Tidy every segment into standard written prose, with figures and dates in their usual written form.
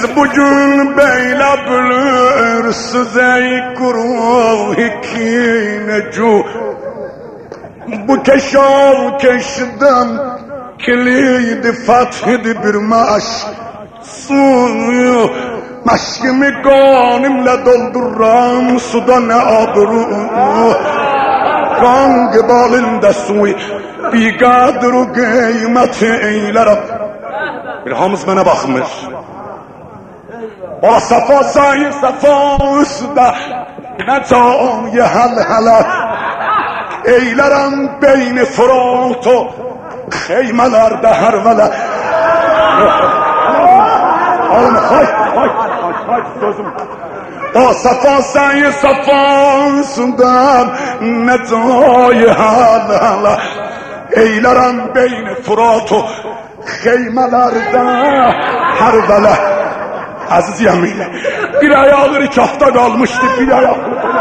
Bugün böyle bilirsiz ey kuruh ikinecu. Bu keşiden kilidi fethidi bir maş. Suyu maşkimi kanimle dolduran suda ne abru. Kan gibalinde suy biqadru kıymeti eylerem. Bir hamız bana bakmış. O safa sayı safa üstde ne cayı helhele. Eylerem beyni fıratı xeymelerde hervele. Alın hay sözüm. O safa sayı safa üstde ne cayı helhele. Eylerem beyni fıratı xeymelerde hervele. Aziz yeminle bir ayağı rikafta kalmıştı, bir ayağı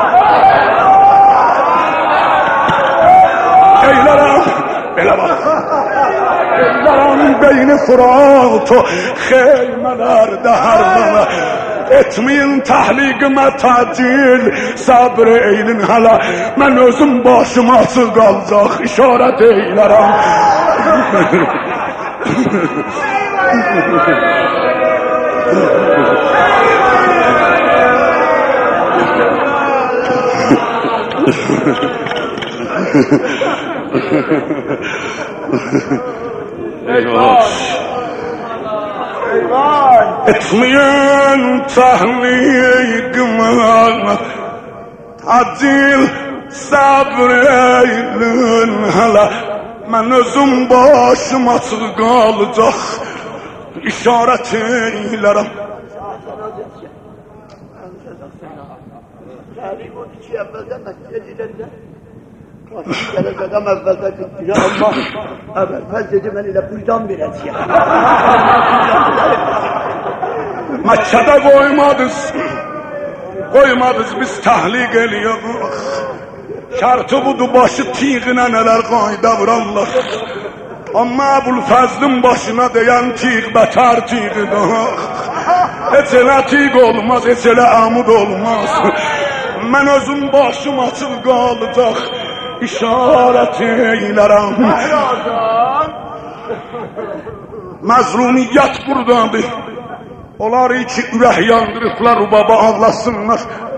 eylerim böyle bak eylerim beyni fıratı xeymelerde hervele. Etmeyin tahliqime tacil sabr eylin hala. Ben özüm başıma açıq qalacaq işarət eylerim. Etmeyen tahliqime tacil sabreylin hala. Ben özüm başım açıq qalacaq işarət eylerim. Tarih o iki evvelden mescidlerinde gelecek ama evvelde kıttırı Allah evvel dedi ben ile buradan vereceğim. Maçada koymadız biz tahliq eliyoruz. Şartı budu başı tiğine neler qayda vurarlar. Amma Əbülfəzlin başına deyən tiğ beter tiğdir. Heç elə tiğ olmaz, heç elə amud olmaz. Mən özüm başım açıq qalacaq işarət eylərəm. Məzlumiyyət buradadır. Onlar iki ürək yandırıqlar baba ağlasınlar.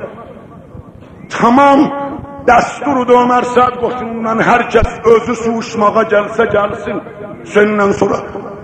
Tamam dəsturdur Ömər Səd qoşunundan hər kəs özü suuşmağa gəlsə gəlsin. Səndən sonra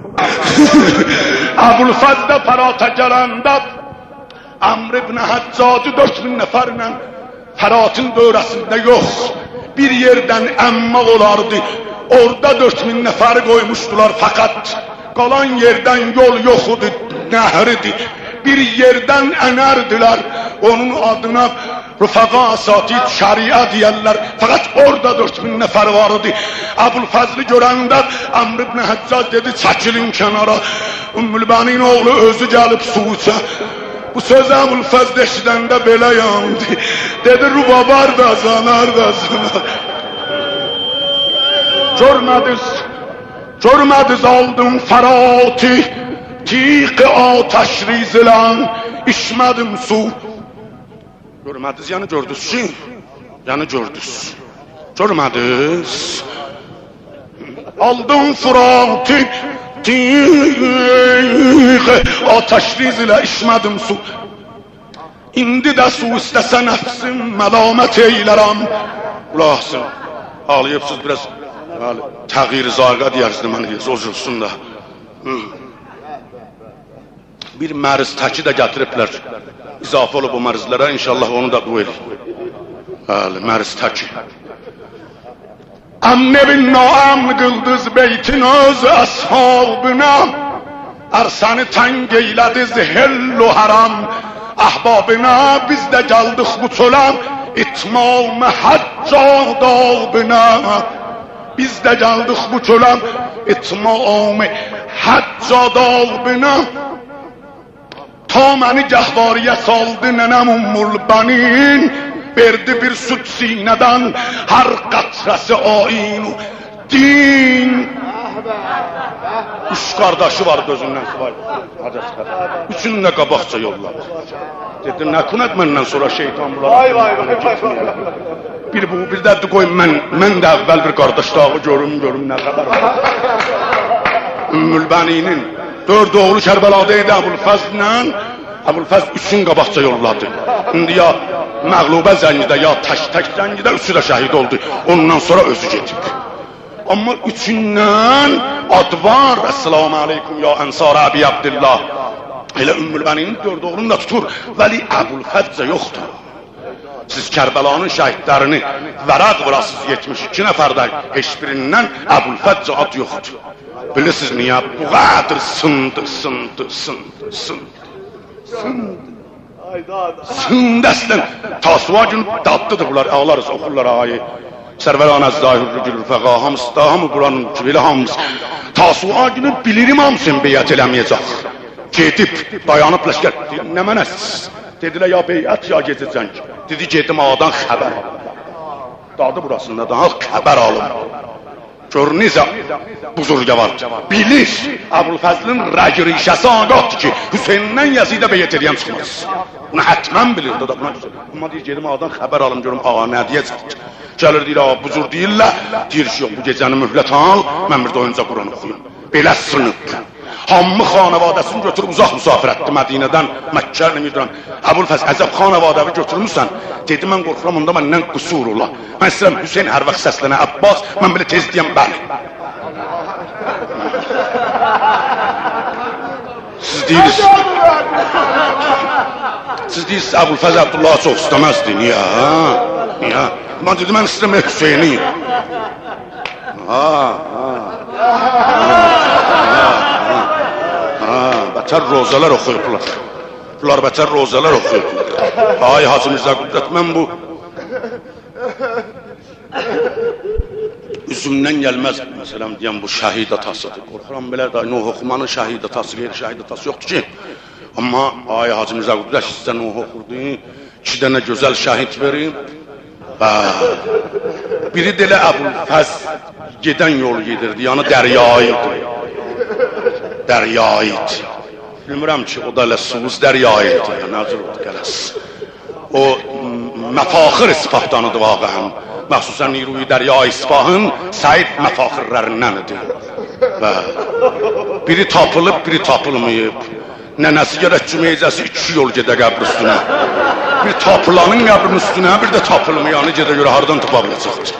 Əbülfəzdə Fərata gələndə Amr ibn Həccacı 4000 nəfərlə Fəratın dövrəsində yox bir yerdən əmmaq olardı. Orada 4000 nəfəri qoymuşdular fakat qalan yerdən yol yox idi, nəhridir. Bir yerdən ənərdilər, onun adına Rüfaqa Asatid şəria deyərlər. Fakat orada 4000 nəfər vardı. Əbülfəzli görəndə Amr ibn Həccac dedi çəkilin kənara. Ümmülbənin oğlu özü gəlib su içə. Bu söz Əbülfəzl eşidəndə belə yandı. Dedi Rübabar da zanar da zanar. Görmədiz aldım Fərati. Tiq ateş rizilan içmədim su. Görmədiz, yəni gördünüz ki, yəni gördünüz. Görmədiz. Aldım Fıratı, tiq ateş rizilə içmədim su. İndi də su istəsə nəfsim məlamət eylərəm. Qulaqsın, ağlayıbsınız biraz. Təğyir zaqə deyərsiniz, mən olsun da. Bir məriz təki də gətiriblər. İzafə olub o mərizlərə, inşallah onu da dua edir. Məriz təki. Əmnevin naam qıldız beytin öz əshabına. Ərsəni təng eylədi zihillu haram. Əhbabına biz də gəldik bu çölə. İtmam-ı həccadabına. Biz də gəldik bu çölə. İtmam-ı həccadabına. Ta məni gəhvariyə saldı nənəm Ümmülbənin. Verdi bir süt sinədən hər qatrəsi ainu din. Üç qardaşı var gözündən sıvay. Hacı çıxar. Üçünü də qabaqca yolladı. Dedi, nə kunət məndən sonra şeytan bunlar. Bir bu, bir də qoy mən də əvvəl bir qardaş dağı görüm nə xəbər var. Ümmülbəninin 4 oğlu Kərbəlada idi Əbülfəzlə. Əbülfəz üçün qabaqca yolladı. İndi ya məğlubə zəngidə, ya tək zəngidə üçü də şəhid oldu. Ondan sonra özü gedib. Amma üçündən ad var. Əssalamu aleykum ya ənsar Əbi Abdillah. Elə Ümmülbəninin 4 oğlunu da tutur. Vəli Əbülfəzcə yoxdur. Siz Kərbəlanın şəhidlərini vəraq vurasız 72 nəfərdən heç birindən Əbülfəzcə ad yoxdur. Bilirsiniz niyə? Bu qədər sındı. Sındı əslən. Tasuva gün dadlıdır bunlar. Ağlarız, oxurlar ayı. Sərvəran əzdahürrü gülür fəqa. Hamısı da, hamı buranın cüveli hamısı. Tasuva günü bilirim hamısını beyət eləməyəcək. Gedib, dayanıb ləşkər. Nə mənəsiz? Dedilər ya beyət ya gedəcən ki. Dedi gedim ağadan xəbər alım. Dadı burasında da xəbər alım. Gör necə buzurga var. Bilir Əbülfəzlin rəqirişəsi ağaqdır ki, Hüseynindən Yəzidə beyət eləyən çıxmaz. Bunu hətmən bilirdi da buna güzel. Amma deyir gedim ağadan xəbər alım görüm ağa nə deyəcək. Gəlir deyir ağa buzur deyirlər. Deyir ki yox bu gecəni mühlət al, mən bir də oyunca Quran oxuyum. Belə sınıb. Hamı xanavadəsini götürüb uzaq müsafir etdi Mədinədən, Məkkə bilmirəm. Əbülfəz Əcəb xanavadəvi götürmüsən. Dedi mən qorxuram onda məndən qüsur ola. Mən istəyirəm Hüseyn hər vaxt səslənə Əbbas, mən belə tez deyəm bəli. Siz deyirsiniz Əbülfəz Əbdullahı çox istəməzdi. Niyə? Niyə? Mən dedim mən istəyirəm Hüseyni. Bətər rozalar oxuyublar. Bunlar bətər rozalar oxuyublar. Ay Hacı Mirzə Qüdrət, mən bu üzümdən gəlməz məsələn deyəm bu şəhid atasıdır. Qorxuram belə də Nuh oxumanın şəhid atası, qeyri şəhid atası yoxdur ki. Amma ay Hacı Mirzə Qüdrət sizə Nuh oxurdu. 2 dənə gözəl şəhid verim. Biri də elə Əbülfəz gedən yol gedirdi, yəni dəryaydı. Dəryaydı. Bilmirəm ki, o da elə Suvuz dəryaydı. Nəzir oldu qələs. O məfaxır ispahtdanıdır vaqəən. Məxsusən Niruyi Dəryayı İsfahın Səid məfaxirlərindəndir. Biri tapılıb, biri tapılmayıb. Nənəsi gərək cümeycəsi 2 yol gedə qəbr üstünə. Bir tapılanın qəbrinin üstünə, bir də tapılmayanı gedə görə hardan tapa biləcəkdir.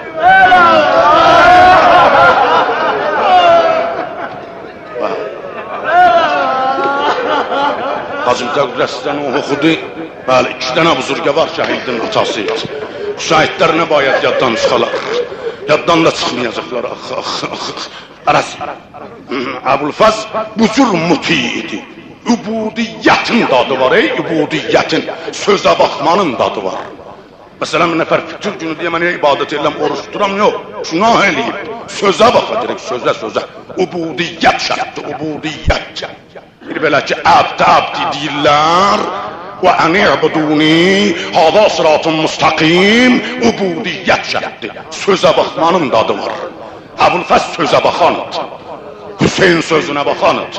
Hacı Mirzə Qüdrət sizdən o oxudu. Bəli, 2 dənə buzurga var şəhidin atası idi. Bu şəhidlər nə bayət yaddan çıxalar. Yaddan da çıxmayacaqlar. Aras. Əbülfəz bu cür muti idi. Übudiyyətin dadı var, übudiyyətin. Sözə baxmanın dadı var. Məsələn, bir nəfər fütür günü deyə mənə ibadət edirəm, oruç tuturam, yox. Günah eləyib. Sözə baxacaq, sözə. Übudiyyət şərtdir, übudiyyət. Bir belə ki, abdi deyirlər. Və əni ibuduni, hada sıratun müstəqim, übudiyyət şərtdir. Sözə baxmanın dadı var. Əbülfəz sözə baxanıdır. Hüseyin sözünə baxanıdır.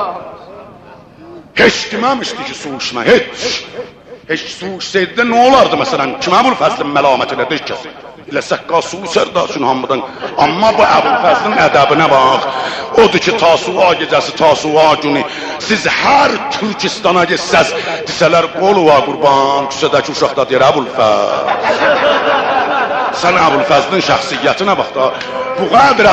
Heç deməmişdi ki, su içmə, heç su içsəydi də nə olardı məsələn? Kim Əbülfəzlin məlamət elədi kəsi? Elə səqqa su içərdi üçün hamıdan. Amma bu Əbülfəzlin ədəbinə bax. Odur ki, Tasuva gecəsi, Tasuva günü siz hər Türkistana getsəz, desələr qoluva qurban, küçədəki uşaq da deyər Əbülfəz. Sən Əbülfəzlin şəxsiyyətinə bax da. Bu qədir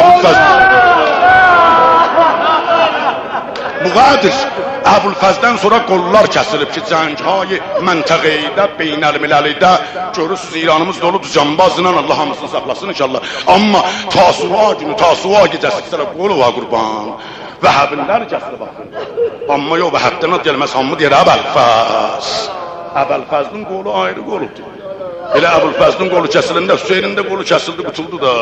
Əbülfəzdən sonra qollar kəsilib ki, cənghay məntəqeydə, beynəlmiləlidə görürsünüz, İranımız doludur cambazla, Allah hamısını saxlasın inşallah. Amma Tasuva günü, Tasuva gecəsi kisələ qolu var qurban. Vəhəbinlər kəsilib baxın. Amma yox, Vəhəbdən ad gəlməz, hamı deyir Əbəlfəz. Əbəlfəzlin qolu ayrı qoludur. Elə Əbülfəzlin qolu kəsilində, Hüseynin də qolu kəsildi, qutuldu da.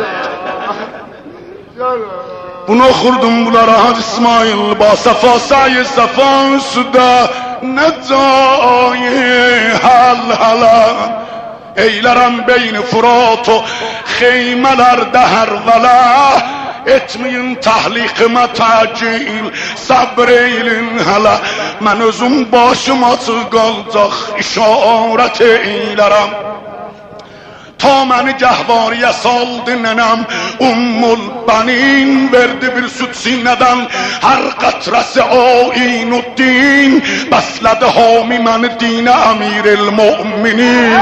Bunu oxurdum bunlara Hacı İsmail ba səfa səyi səfa üstdə nə cayi həl-hələ eylərəm beyni Furat o xeymələrdə hər vələ etmeyin tahliqimə təcil, sabr eylin hələ, mən özüm başım açıq qalacaq, işarət eylərəm. Ta məni gəhvariyə saldı nənəm, Ummul Bənin verdi bir süt sinədən, hər qətrəsi Ainuddin, bəslədi hami məni dinə əmiril müminin.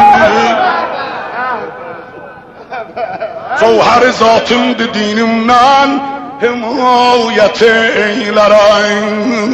Cevher zatımdı dinimden himayet eylerem.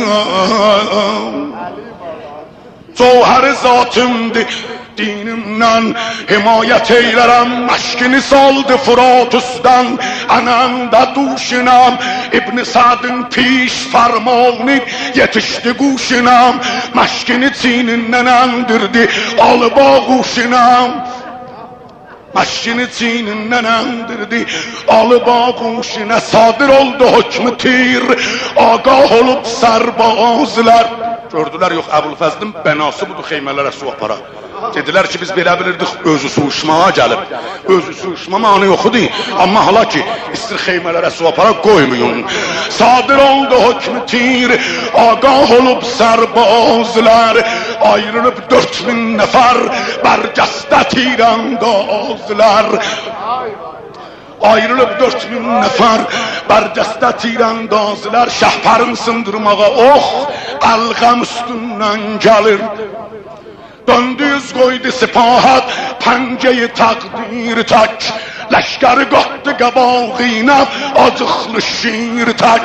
Cevher zatımdı dinimden himayet eylerem. Meşkini saldı Fırat üstten anamda duşinam. İbn Sad'ın piş fermanı yetişti kuşinam. Meşkini çininden endirdi al bağuşinam. Meşkini çininden endirdi alıp ağuşine sadır oldu hükmü tir. Agah olup serbazlar. Gördüler yok Əbülfəzlin bənası budur xeymələrə su apara. Dediler ki biz belə bilirdik özü su uçmağa gəlib. Özü su uçma manı yoxudur. Amma hala ki istir xeymələrə su apara koymayın. Sadır oldu hükmü tir. Agah olup serbazlar. Ayrılıp 4000 nefer bercəstə tirandazlar. Ayrılıp 4000 nefer bercəstə tirandazlar. Şəhpərin sındırmağa alğam üstündən gəlir. Döndü yüz koydu sipahat penceyi takdir tak. Leşkeri qatdı qabağına acıqlı şiir tak.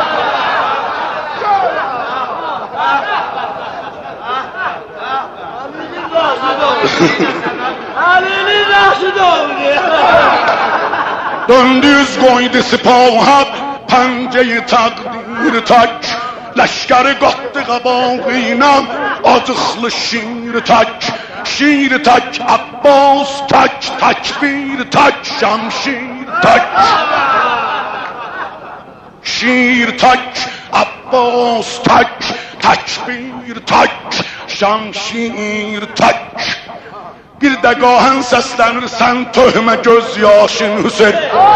Döndü yüz koydu sipahat penceyi takdir tak. Leşkeri qatdı qabağına acıqlı şiir tak. Şiir tak Abbas tak. Takbir tak şamşir tak. Şiir tak Abbas tak. Takbir tak şamşir tak. Bir de gahen seslenirsen töhme gözyaşın Hüseyin.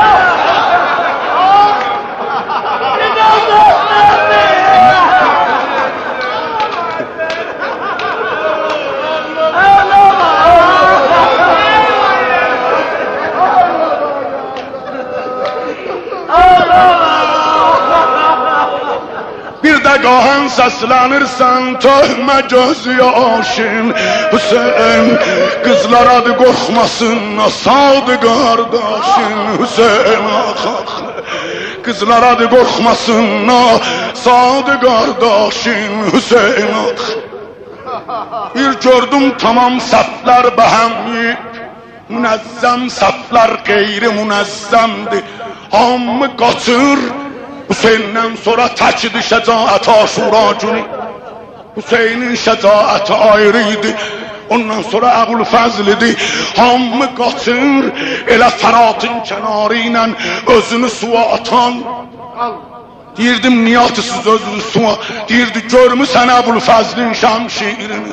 Gahan seslenirsen töhme gözyaşın Hüseyin. Kızlar adı korkmasın sadı kardeşin Hüseyin. Kızlar adı korkmasın sadı kardeşin Hüseyin. Bir gördüm tamam saflar behemli, münezzem saflar gayri münezzemdi. Hamı kaçır Hüseyin'den sonra təkidi şecaat Aşura günü. Hüseyin'in şecaati ayrıydı. Ondan sonra Əbülfəzlidir. Hamı qaçır elə Fəratın kənarı ilə özünü suya atan. Deyirdim niyə atısız özünü suya? Deyirdi görmüsən Əbülfəzlin şamşirini.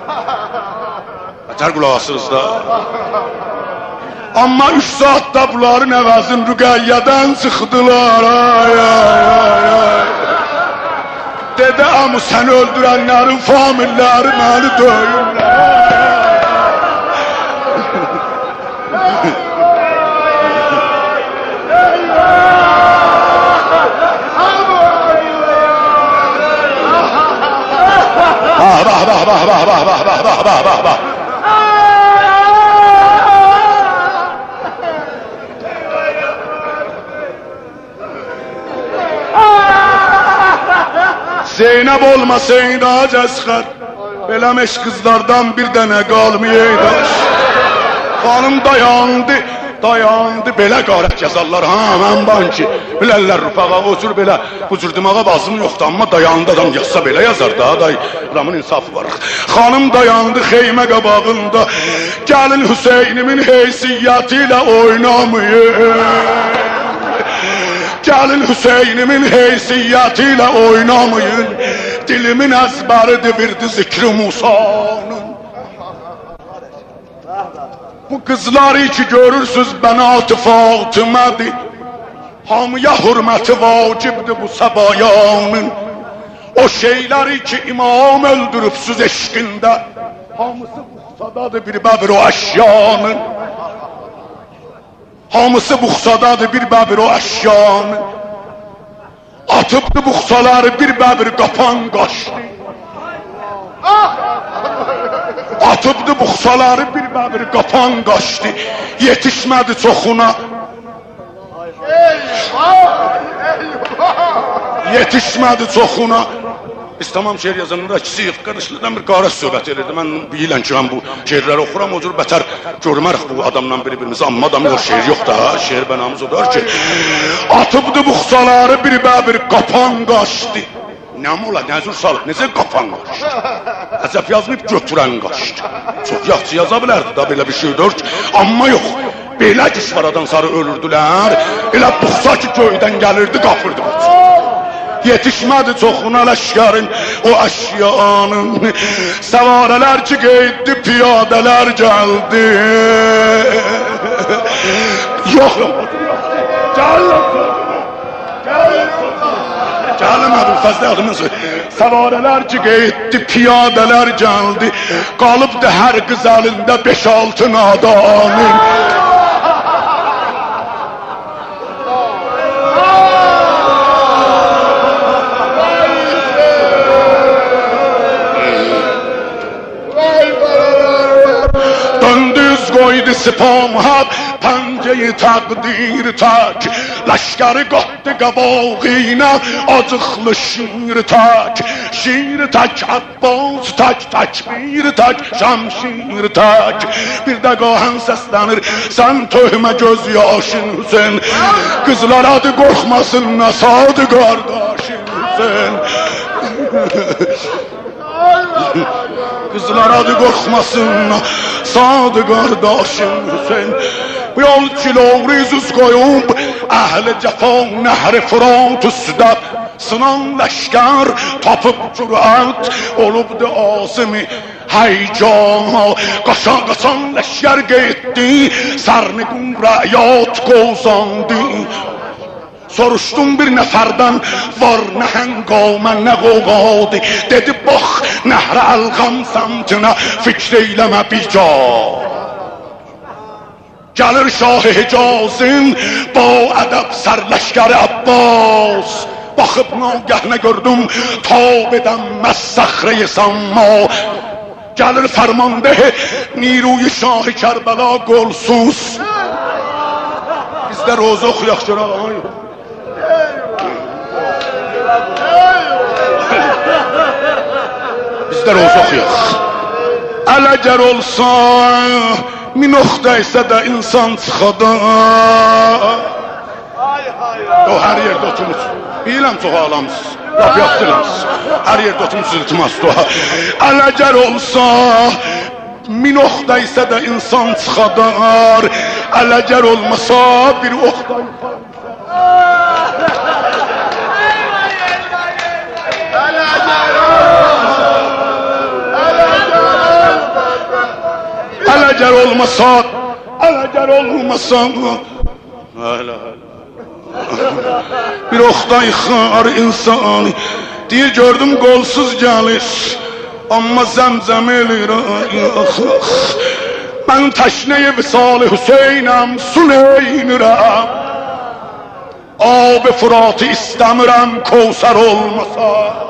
Ətər qulaq asırız da. Amma 3 saatda bunların əvəzin Rüqəyyədən çıxdılar. Ay ay ay ay. Dedi amı səni öldürənlərin familləri məni döyürlər. Bah bah bah bah bah bah bah bah bah bah bah. Zeynep olmasaydı Acəsxər, beləmiş kızlardan bir dənə qalmayaydı. Xanım dayandı, belə qarət yazarlar. Ha, mən banki, bilərlər rüfaqa, o cür belə, bu cür dimağa bazım yoxdur, amma dayandı adam yazsa belə yazar da, adamın insafı var. Xanım dayandı xeymə qabağında, gəlin Hüseynimin heysiyyətilə oynamayın. Gəlin Hüseynimin heysiyyətilə oynamayın. Dilimin əzbəridir birdi zikri Musa'nın. Bu kızları ki görürsüz Bənat-ı Fatımədir. Hamıya hürməti vacibdir bu səbayanın. O şeyləri ki imam öldürübsüz eşqində, hamısı buxsadadır bir bəbir o əşyanın. Hamısı buxsadadır bir bəbir o əşyanın. Atıbdı buxsaları bir bəbir qapan qaçdı. Atıbdı buxsaları bir bəbir qapan qaçdı. Yetişmədi çoxuna. Yetişmədi çoxuna. Biz tamam şeir yazanında kiçik, qarışlıdan bir qarət söhbət edirdi. Mən bilən ki, mən bu şeirləri oxuram, o cür bətər görmərək bu adamla bir-birimizi. Amma adam yox, şeir yox da, şeir bənamız odur ki, atıbdı buxsaları bir bəbir qapan qaçdı. Nə ola, nə cür salıb, necə qapan qaçdı? Əsəf yazmayıb götürən qaçdı. Çox yaxşı yaza bilərdi da belə bir şeydir ki, amma yox. Belə kişvaradan sarı ölürdülər, elə buxsa ki göydən gəlirdi, qapırdı. Yetişmədi çoxuna ləşkərin o əşyanın. Səvarələr ki qeyddi, piyadələr gəldi. Yox, gəlin Əbülfəzl adımızı. Səvarələr ki qeyddi, piyadələr gəldi. Qalıbdı hər qız əlində 5-6 nadanın. Koydu sipamhab penceyi takdir tak. Leşkeri qatdı qabağına acıqlı şiir tak. Şiir tak Abbas tak, takbir tak, şamşir tak. Bir də qahan səslənir, sən töhmə göz yaşın Hüseyin. Qızlar adı qorxmasın, nasadı qardaşın Hüseyin. Kızlar adı qorxmasın, sadı qardaşım Hüseyin. Bu yol kiloğrizuz qoyub, əhl-i cəfa nəhri Fırat üstə. Sınan ləşkər tapıb cürət, olubdu asimi həycan. Qaşan ləşkər getdi, sərni qumrəyat qozandı. Soruşdum bir nəfərdən, var nə həngamə, nə qoğadı. Dedi, bax, nəhrə əlqam səmtinə, fikr eyləmə bica. Gəlir Şah-ı Hicazın, ba ədəb sərləşkəri Abbas. Baxıb nagəhnə gördüm, tab edəmməz səxrə-i səmma. Gəlir fərmandeh, niruy Şah-ı Kərbəla qolsuz. Bizdə roza oxuyaq görək. Bizdə roza oxuyaq. Əgər olsa, minoxda isə də insan çıxada. O hər yerdə oturmuş. Biləm çox ağlamsız, laf yaxdırlamsız. Hər yerdə oturmuş iltimas dua. Əgər olsa, minoxda isə də insan çıxadar. Əgər olmasa bir oxda Əgər olmasa, əgər olmasa, bir oxda yıxar insan. Deyir gördüm qolsuz gəlir, amma zəmzəm elir. Mən təşnəyi visal-ı Hüseynəm, su neynirəm. Ab-ı Fıratı istəmirəm, Kevsər olmasa.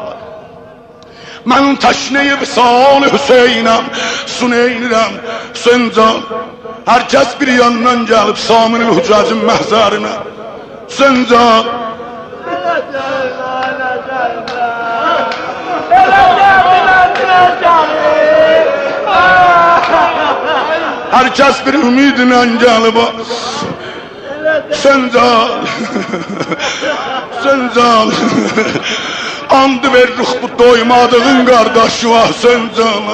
Mən təşnəyi visal-ı Hüseynəm, su neynirəm. Hüseyncan, hər kəs bir yandan gəlib Saminin Hüccacın məhzərinə. Hüseyncan, hər kəs bir ümidlə gəlib. Hüseyncan, Hüseyncan, andı veririk bu doymadığın qardaşı var Hüseyncan.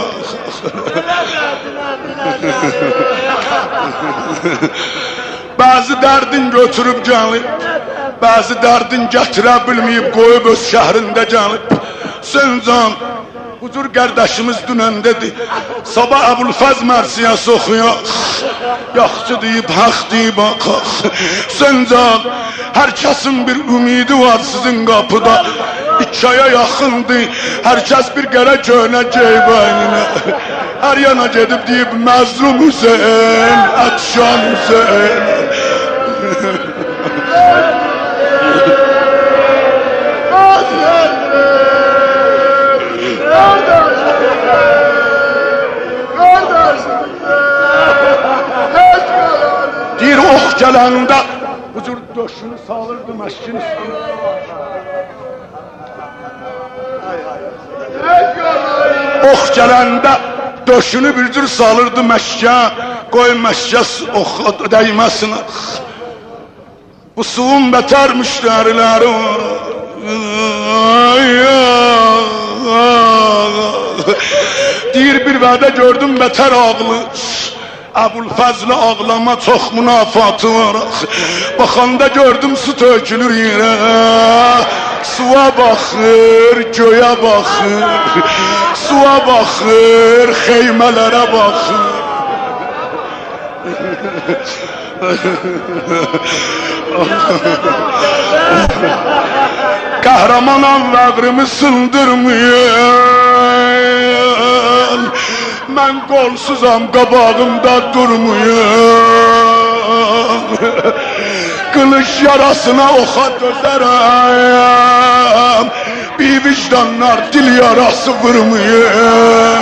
Bəzi dərdin götürüb gəlib, bəzi dərdin gətirə bilməyib, qoyub öz şəhrində gəlib. Hüseyncan, Huzur kardeşimiz dünendedir. Sabah Ebulfaz Mersiyası okuyor. Yaxşı deyip, hak deyip bakaq. Səncaq, herkesin bir ümidi var sizin kapıda. 2 aya yaxındır, herkes bir qərə göynəcək beynine. Her yana gedib deyib, Məzlum Hüseyin, Ətşan Hüseyin. Deyir, ox gələndə bu cür döşünü salırdı məşkin üstüne. Ox gələndə döşünü bir cür salırdı məşkə, qoy məşkə ox dəyməsin. Bu suvun bətər müştəriləri var. Deyir, bir vədə gördüm bətər ağlı. Ebulfazlı ağlama çok münafatı var. Baxanda gördüm su tökülür yerə. Suya baxır, göyə baxır. Suya baxır, xeymələrə baxır. Kahramanam vəqrimi sındırmıyor. Mən qolsuzam, qabağımda durmuyor. Kılıç yarasına oxa dözərəm. Bir vicdanlar dil yarası vurmuyor.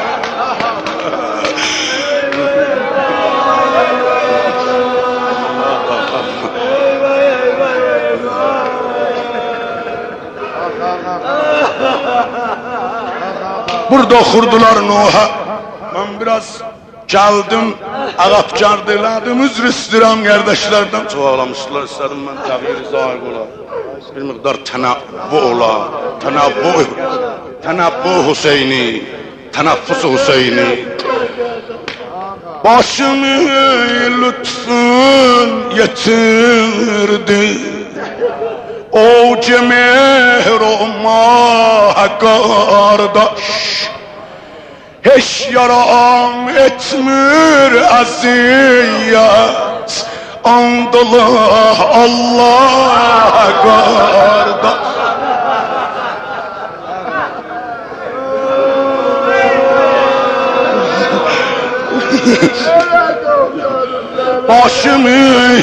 Burada oxurdular Nuh'a. Ben biraz geldim, ağapkardıladım, üzr istəyirəm kardeşlerden. Çok ağlamışlar, istedim ben təğyir zahir ola. Bir miqdar tənəvvü ola. Tənəvvü Hüseyni, tənəffüs Hüseyni. Başımı lütfün yetirdi. O cemehroma kardeş. Hiç yaram etmir aziyet. Andallah Allah kardeş. Başımı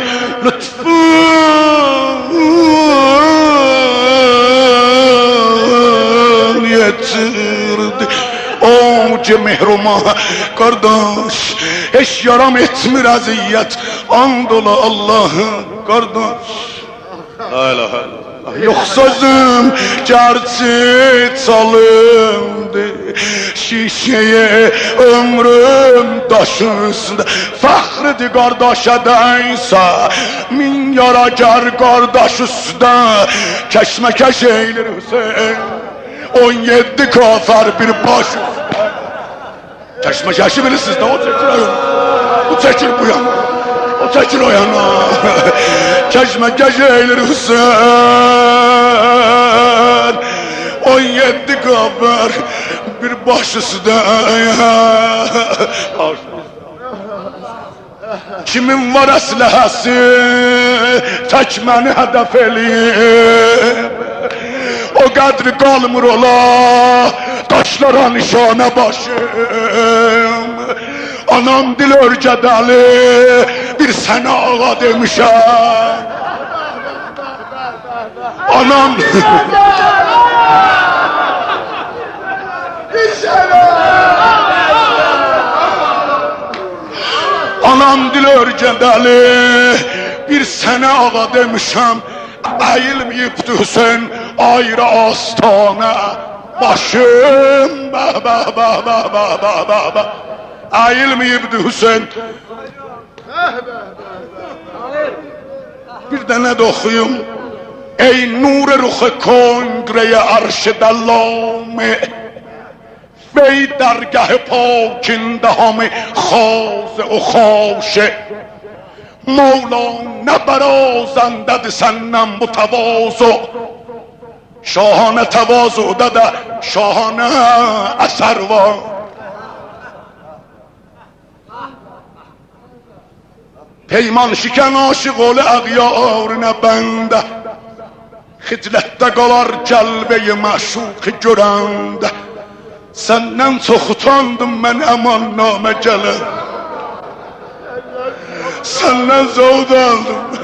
lütfun yetirdi. O cemehruma kardeş, hiç yaram etmir aziyet. Andola Allah'ın kardeş. La ilahe illallah. Yok sözüm gerçi çalındı. Şişeye ömrüm taşın üstünde. Fəxridir kardeşe deysə, min yara gər kardeş üstüne. Keşmekeş eylir Hüseyin. 17 kafir bir baş üstüne. Keşmekeşi bilirsiniz de o çekir o yana. Bu çekir bu yana. O çekir o yana. Keşmekeş eylir Hüseyin. 17 kafir bir baş üstüne. Kimin var əsləhəsi, tək məni hədəf eləyib. O qədri qalmır ola, daşlara nişanə başım. Anam dil örgədəli, bir sənə ağa demişəm. Anam... Anam dil örgədəli, bir sənə ağa demişəm. Əyilməyibdi Hüseyin ayrı astana başım. Əyilməyibdi Hüseyin. Bir dənə də oxuyum. Ey nur-i ruh-i kongreye arş-ı dallame, vey dergah pokinde hamı xaze o xaşe. Mevla ne berazandedir senden bu tevazu. şahane tevazuda da şahane eser var. Peyman şiken aşık olu ağyarına bende, xiclette qalar gəlbeyi məşuqi görəndə. Səndən çox utandım mən əmannamə gələn, səndən zövd aldım.